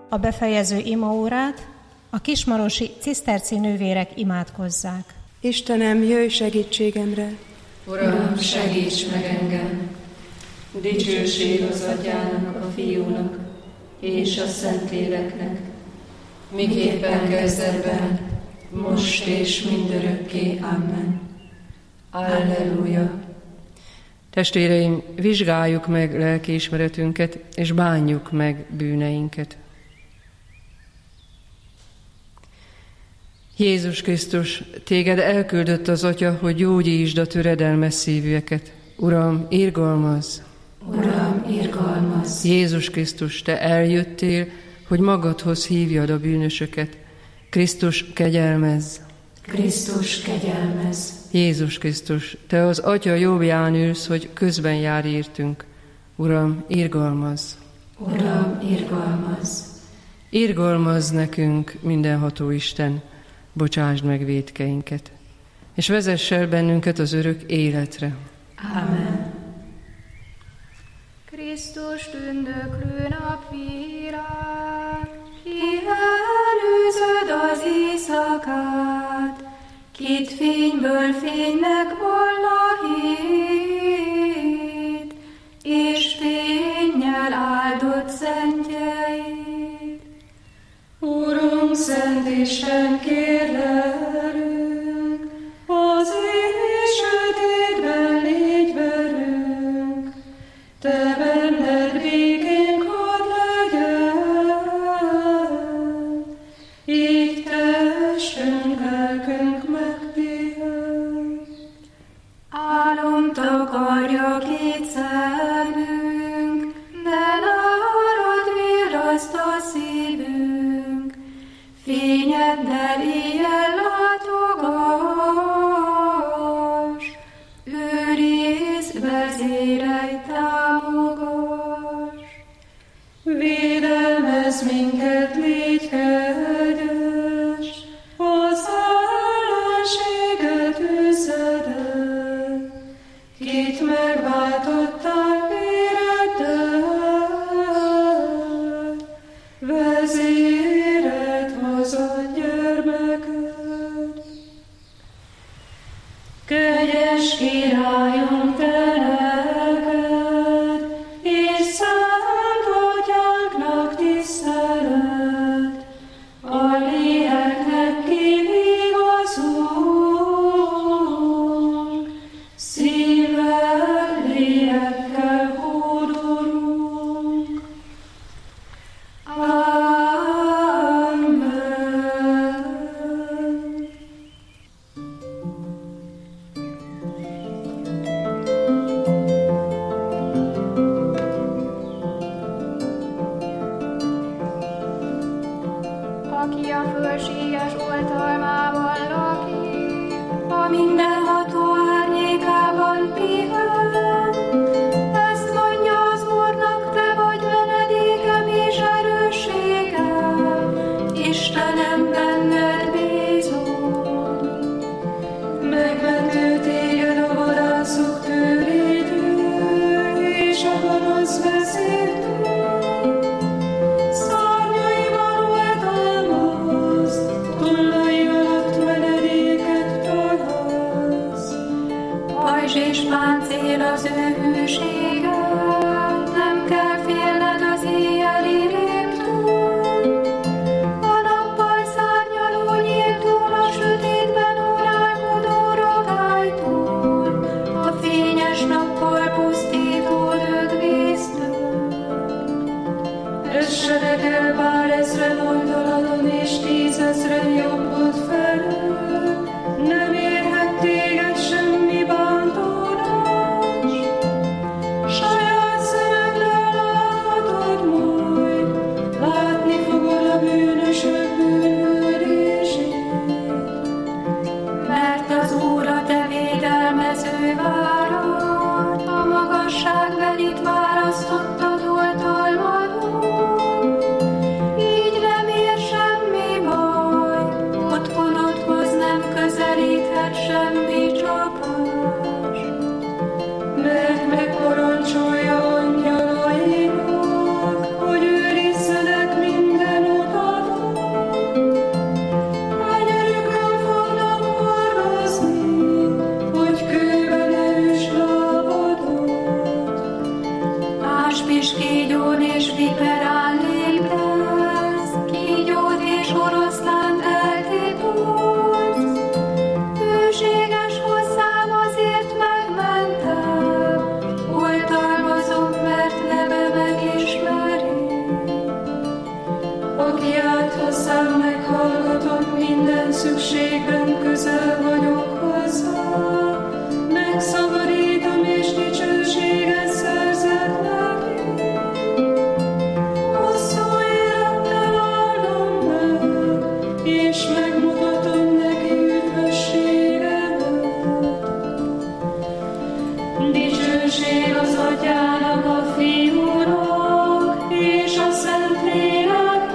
a befejező imaórát a kismarosi ciszterci nővérek imádkozzák. Istenem, jöjj segítségemre! Uram, segíts meg engem! Dicsőség az Atyának, a Fiúnak és a Szentléleknek, miképpen kezdetben, most és mindörökké. Amen. Alleluja! Testvéreim, vizsgáljuk meg lelkiismeretünket, és bánjuk meg bűneinket. Jézus Krisztus, téged elküldött az Atya, hogy gyógyítsd a töredelmes szívűeket. Uram, irgalmazz! Uram, irgalmazz! Jézus Krisztus, te eljöttél, hogy magadhoz hívjad a bűnösöket. Krisztus, kegyelmezz! Krisztus, kegyelmezz! Jézus Krisztus, te az Atya jobbján ülsz, hogy közben jár értünk. Uram, irgalmazz! Uram, irgalmazz! Irgalmazz nekünk, mindenható Isten, bocsásd meg vétkeinket, és vezess el bennünket az örök életre. Amen. Krisztus tündöklő napvilág, ki előzöd az éjszakát, kit fényből fénynek vall a hét, és fénnyel áldott szentjeit. Urunk, Szent Isten, kérlelünk, az éj sötétben légy velünk, te benned békénk hadd legyen, így testünk, lelkünk megpihen. Álom takarja két szemünk, de nálad virraszt a szívünk, fényeddel éjjel látogass, őrizd, vezérelj, támogass. Védelmezz minket, légy kegyes, az ellenséget üzed el, kit megváltottál véreddel, vezéred hozad gyermeked. Kegyes Királyunk, te neked, és Szent Atyánknak tisztelet, a léleknek kivigazunk, szívvel, lélekkel hódolunk. Amen. Aki a fölséges oltalmában lakik, a mindenható árnyékában pihen. Ezt mondja az Úrnak, te vagy menedékem és erősségem, Istenem, benned bízom. Megmentő téged a vadászok tőlétől, és a gonosz vezértől. Szárnyaival oltalmazd, tollai alatt menedéket találsz. Pajzs és páncél az ő hűsége, nem kell félned az éjjeli rémtől. A nappal szárnyaló nyíltól, a sötétben órálkodó ragálytól, a fényes nappal pusztító dögvésztől. Essenek el bár ezren oldaladon, és 10 000 jobbod felől, nem érhet téged semmi bántódás. Saját szemeddel láthatod majd, látni fogod a bűnösök bűnhődését. Mert az Úr a te védelmező várad, a magasságbelit választottad oltalmadon. Így nem ér semmi baj, otthonodhoz nem közelíthet minden szükségben közel vagyok hozzá, megszabadítom és dicsőséget szerzett neki. Hosszú élettel áldom meg, és megmutatom neki üdvösségemet. Dicsőség az Atyának, a Fiúnak és a Szentléleknek,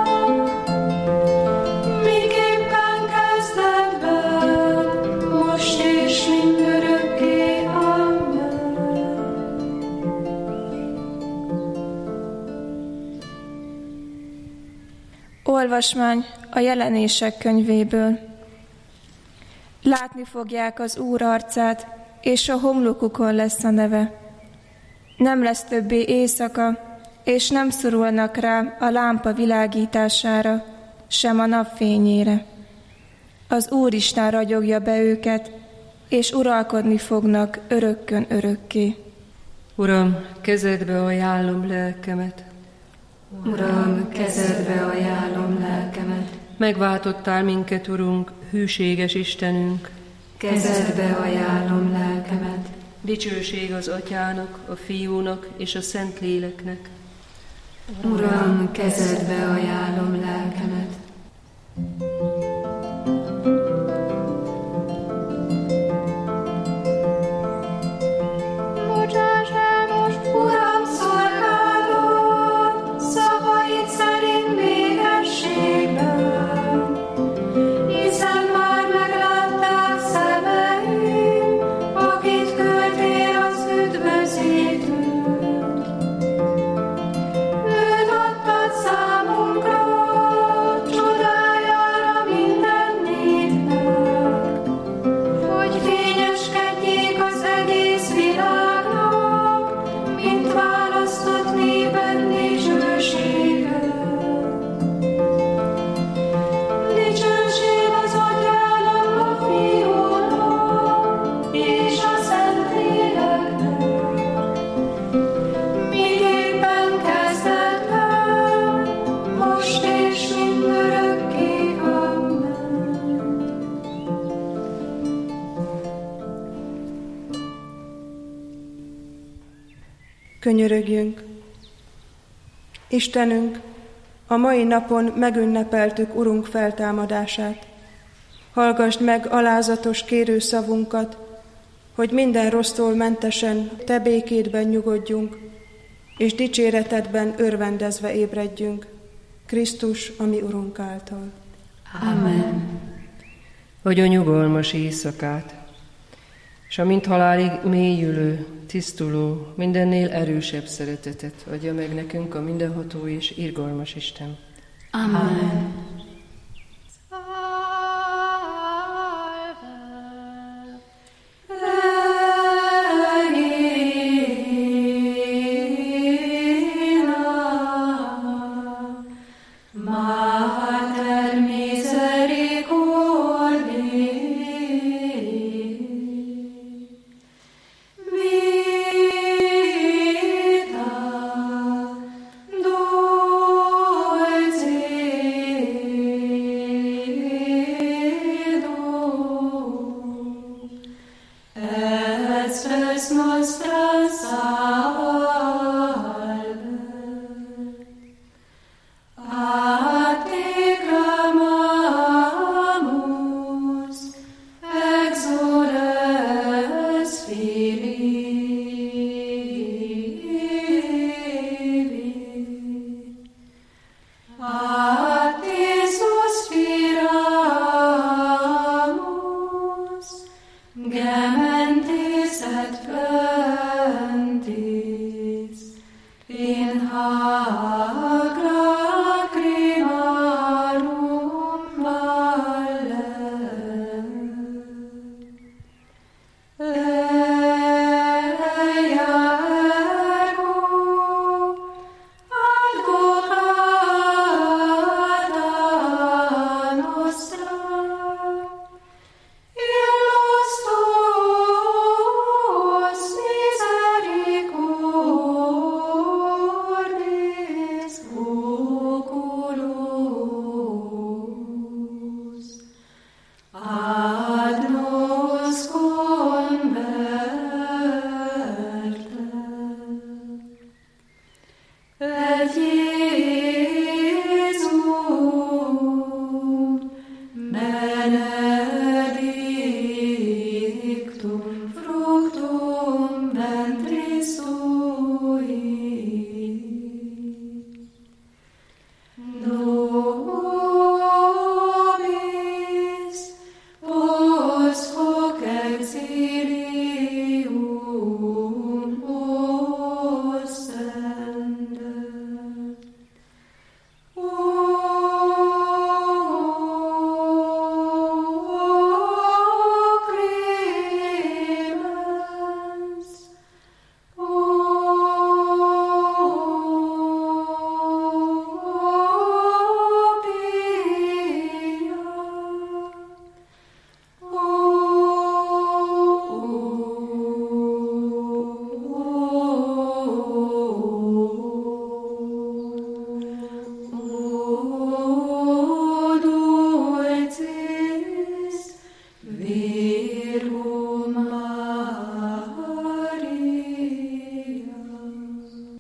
miképpen kezdetben, most és mindörökké. Amen. Olvasmány a Jelenések könyvéből. Látni fogják az Úr arcát, és a homlokukon lesz a neve. Nem lesz többé éjszaka, és nem szorulnak rá a lámpa világítására, sem a napfényére. Az Úristen ragyogja be őket, és uralkodni fognak örökkön örökké. Uram, kezedbe ajánlom lelkemet. Uram, kezedbe ajánlom lelkemet. Megváltottál minket, Urunk, hűséges Istenünk. Kezedbe ajánlom lelkemet. Dicsőség az Atyának, a Fiúnak és a Szentléleknek. Uram, kezedbe ajánlom lelkemet. Bocsáss el most, Uram, szolgálod, szavaid szerint békességben, hiszen már meglátták szemeim, akit küldtél az üdvözítőt. Őt adtad számunkra, csodájára minden népnek, hogy fényeskedjék az egész világnak, mint választott néped dicsősége. Dicsőség az Atyának, a Fiúnak és a Szentléleknek, miképpen kezdetben, most és mindörökké. Amen. Könyörögjünk! Istenünk, a mai napon megünnepeltük Urunk feltámadását. Hallgasd meg alázatos kérőszavunkat, hogy minden rossztól mentesen Te békédben nyugodjunk, és dicséretedben örvendezve ébredjünk. Krisztus, a mi Urunk által. Amen. Adj a nyugalmas éjszakát, és a mint halálig mélyülő, tisztuló, mindennél erősebb szeretetet adja meg nekünk a mindenható és irgalmas Isten. Amen. Mater misericordiae, vita dulcis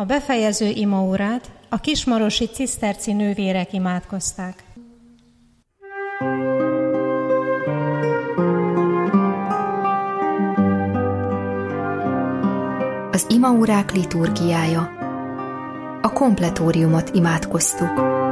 A befejező imaórát a kismarosi ciszterci nővérek imádkozták. Az imaórák liturgiája. A kompletóriumot imádkoztuk.